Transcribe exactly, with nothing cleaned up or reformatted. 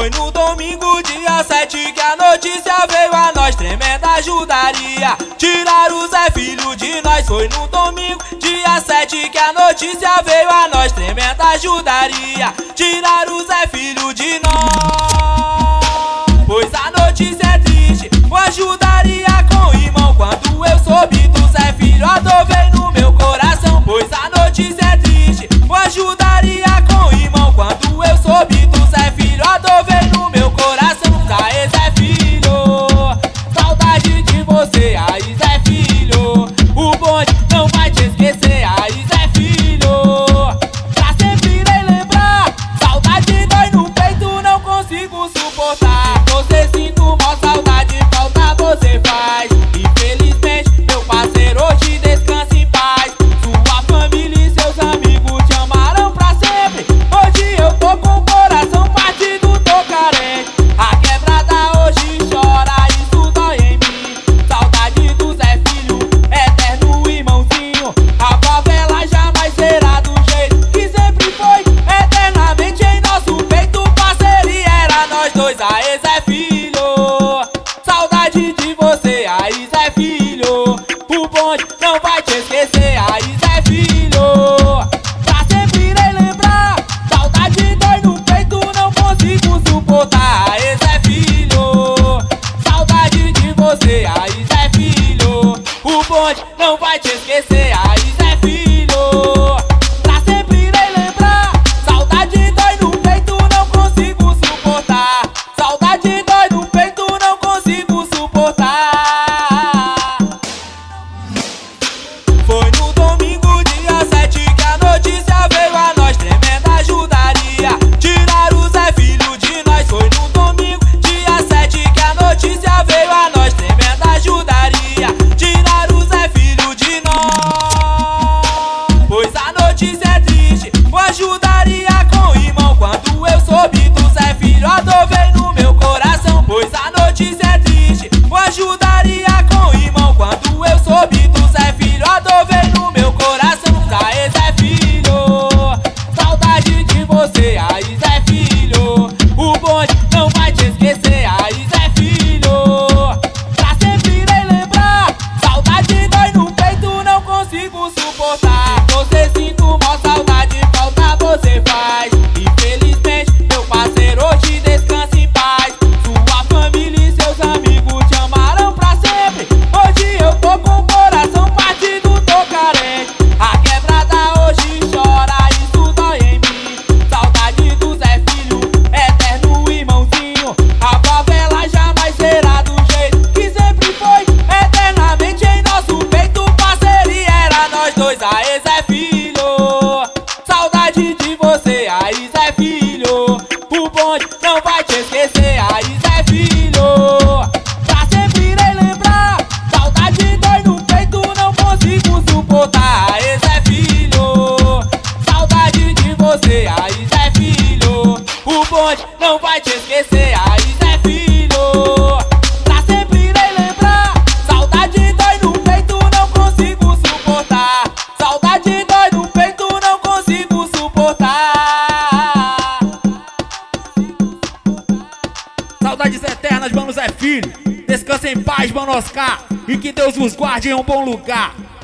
Foi no domingo, dia sete, que a notícia veio a nós, tremenda ajudaria. Tirar o Zé Filho de nós. Foi no domingo, dia sete, que a notícia veio a nós, tremenda ajudaria. Tirar o Zé Filho de nós. Pois a notícia é triste, uma ajudaria com o irmão. Quando eu soube do Zé Filho, a dor veio no meu coração. Pois a notícia é triste, uma ajudaria com o irmão. Quando eu soube do Zé Filho, a dor veio no meu coração. Aê, Zé Filho, saudade de você. Aí, Zé Filho, o bonde não vai te esquecer. Aí, Zé Filho, pra sempre irei lembrar. Saudade dói no peito, não consigo suportar. Você sinto mó saudade, falta você faz. Infelizmente, meu parceiro hoje descansa em paz. Sua família e seus amigos te amarão pra sempre. Hoje eu tô com o coração partido, tô carente. A quebrada hoje chora, isso dói em mim. Saudade do Zé Filho, eterno irmãozinho. A favela jamais será do jeito que sempre foi. Eternamente em nosso peito, parceria era nós dois. Aê, Zé Filho, saudade de você. Aí, Zé Filho, o bonde não vai te esquecer. Aí, Zé Filho, pra sempre irei lembrar. Saudade dói no peito, não consigo suportar. Aí, Zé Filho, saudade de você. Aí, Zé Filho, o bonde não vai te esquecer. Aí, Zé Filho, pra sempre irei lembrar. Saudade dói no peito, não consigo suportar. Saudade dói no peito, não consigo suportar. Foi no domingo, dia sete, que a notícia veio a nós, tremenda ajudaria. Tirar o Zé Filho de nós. Foi no domingo, dia sete, que a notícia veio a nós, tremenda ajudaria. Tirar o Zé Filho de nós. Pois a notícia é triste, uma ajudaria com o irmão. Quando eu soube do Zé Filho, a dor veio no meu coração. Pois a notícia é triste, uma ajudaria com o irmão. Quando eu soube do Zé Filho, a dor veio no meu coração. Aê, Zé Filho, saudade de você. Aí, Zé Filho, o bonde não vai te esquecer. Aí, Zé Filho, pra sempre irei lembrar. Saudade dói no peito, não consigo suportar. Você sinto mó saudade, falta você faz. Infelizmente, meu parceiro hoje descansa em paz. Sua família e seus amigos te amarão pra sempre. Hoje eu tô com o coração partido, tô carente. A quebrada hoje chora, isso dói em mim. Saudade do Zé Filho, eterno irmãozinho. A favela jamais será do jeito que sempre foi. Eternamente em nosso peito, parceria era nós dois. Aê, Zé Filho, saudade de você. Aí, Zé Filho, o bonde não vai te esquecer. Aí, Zé Filho, pra sempre irei lembrar. Saudade dói no peito, não consigo suportar. Aê, Zé Filho, saudade de você. Aí, Zé Filho, o bonde não vai te esquecer. Aí, Zé Filho, pra sempre irei lembrar. Saudade dói no peito, não consigo suportar. Saudade dói no peito, não consigo suportar. Saudades eternas, mano Zé Filho. Descansa em paz, mano Oscar. E que Deus vos guarde em um bom lugar.